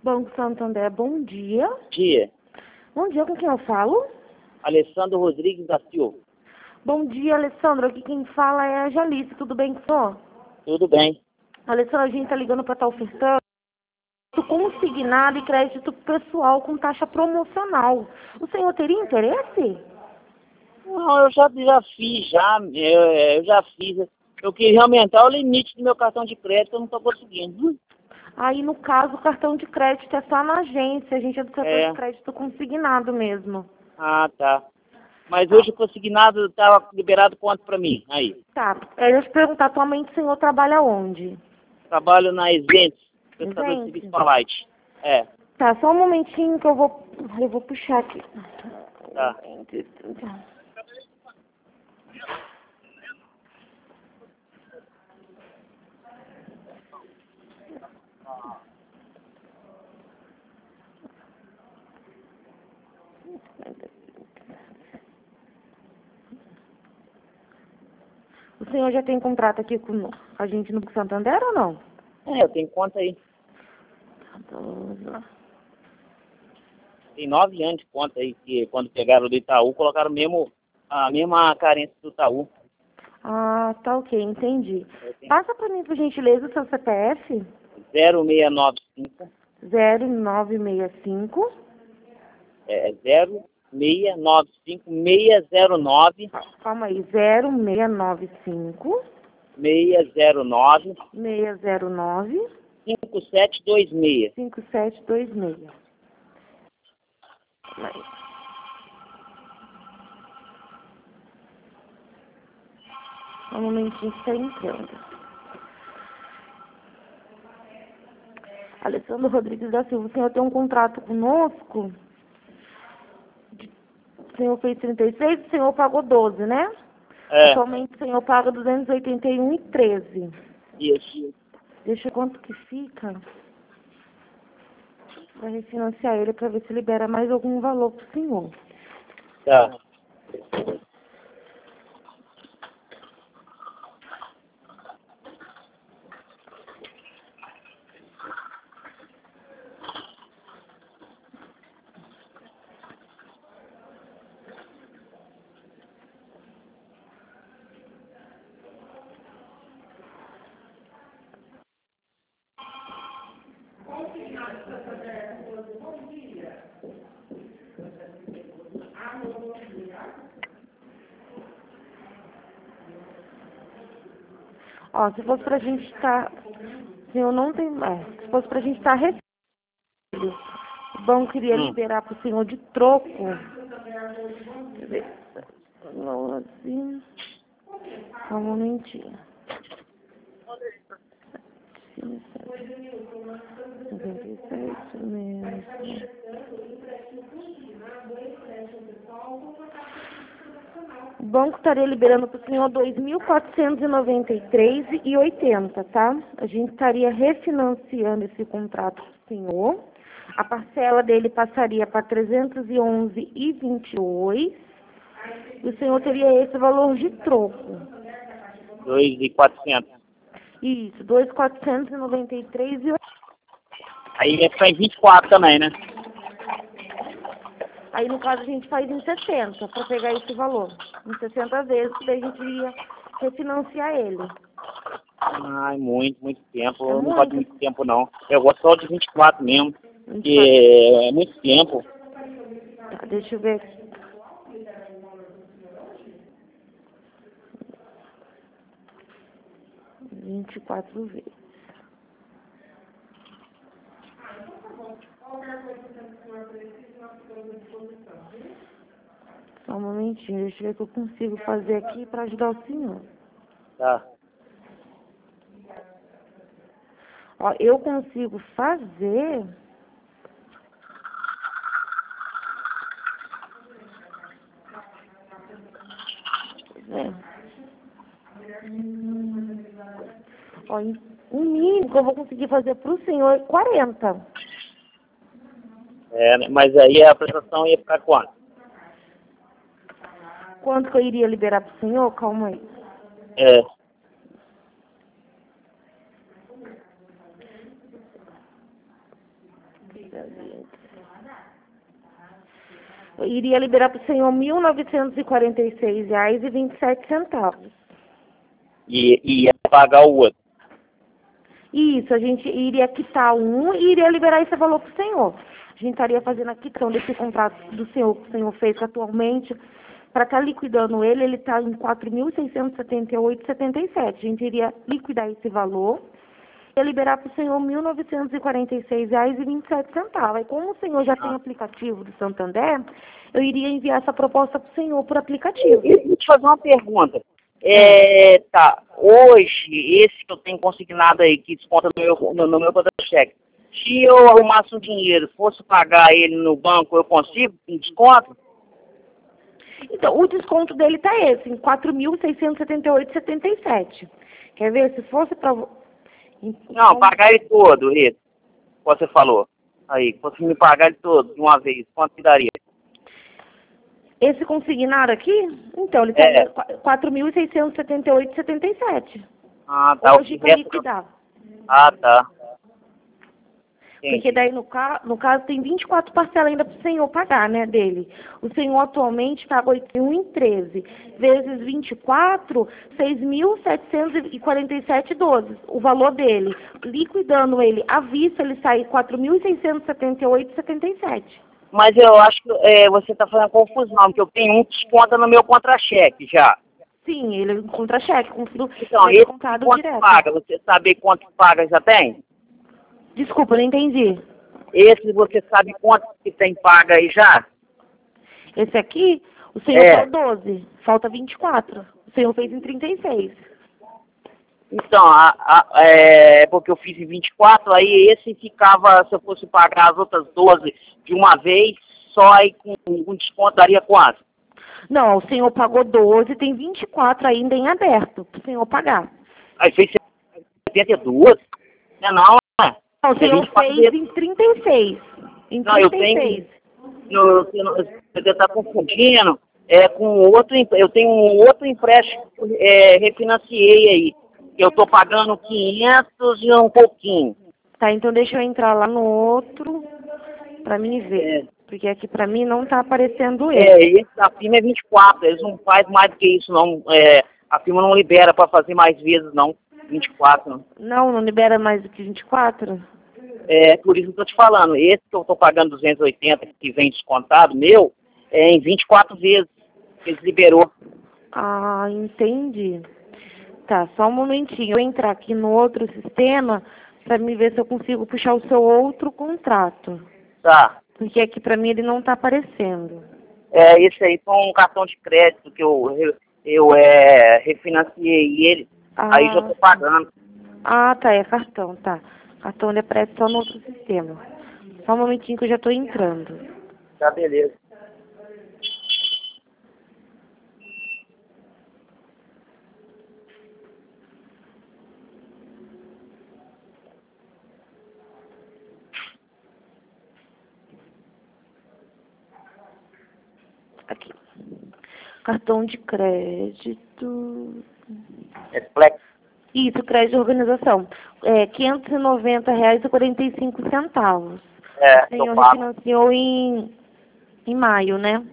Banco Santander, bom dia. Dia. Bom dia, com quem eu falo? Alessandro Rodrigues da Silva. Bom dia, Alessandro. Aqui quem fala é a Jalice. Tudo bem com o senhor? Tudo bem. Alessandro, a gente tá ligando para estar ofertando consignado e crédito pessoal com taxa promocional. O senhor teria interesse? Não, eu já fiz, eu já fiz. Eu queria aumentar o limite do meu cartão de crédito, eu não estou conseguindo. Aí, no caso, o cartão de crédito é só na agência. A gente é do setor de crédito consignado mesmo. Ah, tá. Mas hoje o consignado estava liberado quanto para mim? Aí. Tá. Eu ia te perguntar, atualmente o senhor trabalha onde? Trabalho na Events, prestador de serviço para Light. É. Tá, só um momentinho que eu vou puxar aqui. Tá. O senhor já tem contrato aqui com a gente no Santander ou não? Eu tenho conta aí. Tem 9 anos de conta aí, que quando pegaram do Itaú, colocaram a mesma carência do Itaú. Ah, tá ok, entendi. Passa para mim, por gentileza, o seu CPF. 0695. 0965. 0695 609. Calma aí, 0695 609 609 5726. 5726. Um momentinho que está entrando. Alessandro Rodrigues da Silva, o senhor tem um contrato conosco? O senhor fez 36, o senhor pagou 12, né? Atualmente o senhor paga 281,13. Isso. Deixa quanto que fica para refinanciar ele, para ver se libera mais algum valor pro senhor. Tá. Ó, se fosse pra gente estar... eu não tenho... se fosse pra gente estar recebendo, o banco iria liberar pro senhor de troco. Deixa eu ver. Não, assim... Só um momentinho. 97 menos... O banco estaria liberando para o senhor R$ 2.493,80, tá? A gente estaria refinanciando esse contrato para o senhor. A parcela dele passaria para R$ 311,22. E o senhor teria esse valor de troco. 2.400. Isso, R$ 2.493,80. Aí ia ficar em 24 também, né? Aí, no caso, a gente faz em 60 para pegar esse valor. Em 60 vezes, daí a gente iria refinanciar ele. Ai, muito tempo. É Eu não muito. gosto de muito tempo, não. Eu gosto só de 24 mesmo. 24. Porque é muito tempo. Tá, deixa eu ver aqui. Vinte e quatro vezes. Só um momentinho, deixa eu ver o que eu consigo fazer aqui para ajudar o senhor. Tá. Ó, eu consigo fazer... Ó, o mínimo que eu vou conseguir fazer para o senhor é 40. Mas aí a prestação ia ficar quanto? Quanto que eu iria liberar para o senhor? Calma aí. Eu iria liberar para o senhor R$ 1.946,27. E ia pagar o outro. Isso, a gente iria quitar um e iria liberar esse valor para o senhor. A gente estaria fazendo a quitação desse contrato do senhor que o senhor fez atualmente. Para estar liquidando ele está em R$ 4.678,77. A gente iria liquidar esse valor e liberar para o senhor R$ 1.946,27. Aí, como o senhor já tem aplicativo do Santander, eu iria enviar essa proposta para o senhor por aplicativo. Deixa eu te fazer uma pergunta. Tá, hoje, esse que eu tenho consignado aí, que desconta no meu contra-cheque, se eu arrumasse um dinheiro, fosse pagar ele no banco, eu consigo um desconto? Então, o desconto dele está esse, em R$ 4.678,77. Quer ver? Se fosse para... Não, pagar ele todo, esse, que você falou. Aí, se você me pagar ele todo de uma vez, quanto que daria? Esse consignado aqui, então, ele está em 4.678,77. Ah, tá. Hoje para liquidar. Ah, tá. Porque daí, no caso, tem 24 parcelas ainda para o senhor pagar, né, dele. O senhor atualmente paga 8.013, vezes 24, 6.747,12. O valor dele. Liquidando ele à vista, ele sai 4.678,77. Mas eu acho que você está fazendo confusão, porque eu tenho um que desconta no meu contra-cheque já. Sim, ele contra-cheque. Então, esse quanto direto. Paga? Você sabe quanto paga já tem? Desculpa, não entendi. Esse você sabe quanto que tem paga aí já? Esse aqui, o senhor fez 12, falta 24. O senhor fez em 36. Então, porque eu fiz em 24, aí esse ficava, se eu fosse pagar as outras 12 de uma vez, só aí com um desconto daria quanto? Não, o senhor pagou 12, tem 24 ainda em aberto para o senhor pagar. Aí fez 72? Não, Não, o senhor fez em 36. Em 36. Não, eu tenho... Você está confundindo com outro... Eu tenho um outro empréstimo, refinanciei aí. Eu estou pagando 500 e um pouquinho. Tá, então deixa eu entrar lá no outro para mim ver. Porque aqui para mim não está aparecendo ele. Esse da firma é 24. Eles não fazem mais do que isso, não. A firma não libera para fazer mais vezes, não. 24. Não libera mais do que 24? Por isso que eu estou te falando. Esse que eu estou pagando 280, que vem descontado, meu, é em 24 vezes que eles liberou. Ah, entendi. Tá, só um momentinho. Eu vou entrar aqui no outro sistema para me ver se eu consigo puxar o seu outro contrato. Tá. Porque aqui para mim ele não está aparecendo. Esse aí foi um cartão de crédito que eu refinanciei ele. Aí já estou pagando. Ah, tá, é cartão, tá. Cartão ele aparece só no outro sistema. Só um momentinho que eu já estou entrando. Tá, beleza. Aqui. Cartão de crédito. Flex. Isso, crédito de organização. R$ 590,45. O senhor refinanciou em maio, né?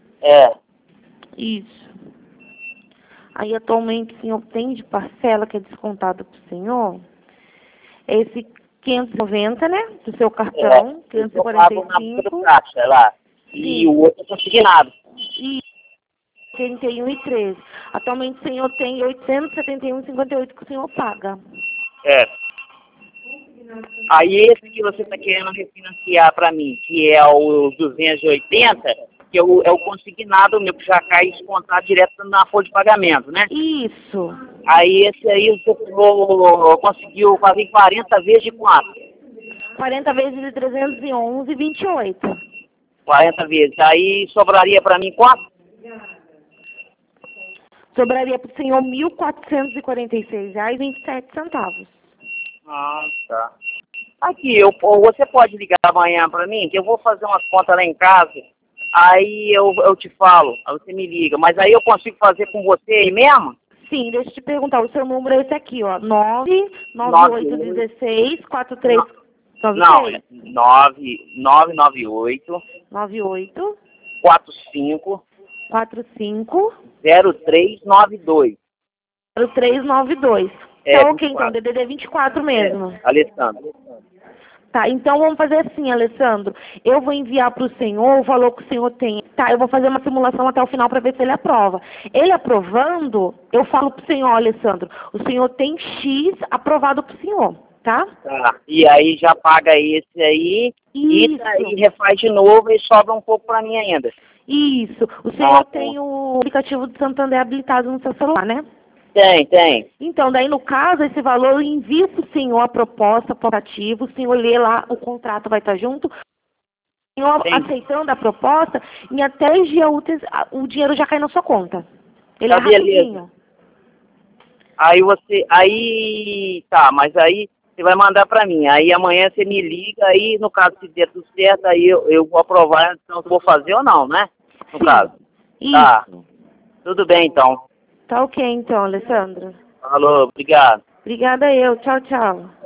Isso. Aí, atualmente, o senhor tem de parcela que é descontado para o senhor. Esse 590, né? Do seu cartão, 545. Lá. E o outro é consignado. E 81,13. Atualmente o senhor tem 871,58 que o senhor paga. Aí esse que você está querendo refinanciar para mim, que é o 280, que é o consignado meu, que já cai descontado direto na folha de pagamento, né? Isso. Aí esse aí você conseguiu fazer 40 vezes de quanto? 40 vezes de 311,28. 40 vezes. Aí sobraria para mim quanto? Sobraria para o senhor R$ 1.446,27. Ah, tá. Aqui, você pode ligar amanhã para mim, que eu vou fazer umas contas lá em casa, aí eu te falo, aí você me liga. Mas aí eu consigo fazer com você aí mesmo? Sim, deixa eu te perguntar, o seu número é esse aqui, ó, 99816-43... Não, é 998 98 45 45 0392. 0392. É, Tá ok, 24. então, DDD 24 mesmo. Alessandro. Tá, então vamos fazer assim, Alessandro. Eu vou enviar para o senhor o valor que o senhor tem. Tá, eu vou fazer uma simulação até o final para ver se ele aprova. Ele aprovando, eu falo para o senhor, Alessandro, o senhor tem X aprovado para o senhor, tá? Tá. E aí já paga esse aí Isso. e refaz de novo e sobra um pouco para mim ainda. Isso. O senhor tem o aplicativo do Santander habilitado no seu celular, né? Tem. Então, daí no caso, esse valor eu envio para o senhor a proposta, aplicativo, o senhor lê lá, o contrato vai estar junto. O senhor aceitando a proposta, em até 10 dias úteis, o dinheiro já cai na sua conta. Ele é rapidinho. Tá, mas aí você vai mandar para mim. Aí amanhã você me liga, aí no caso se der tudo certo, aí eu vou aprovar, então eu vou fazer ou não, né? No caso. Isso. Tá. Tudo bem então. Tá ok então, Alessandra. Falou, obrigado. Obrigada eu. Tchau, tchau.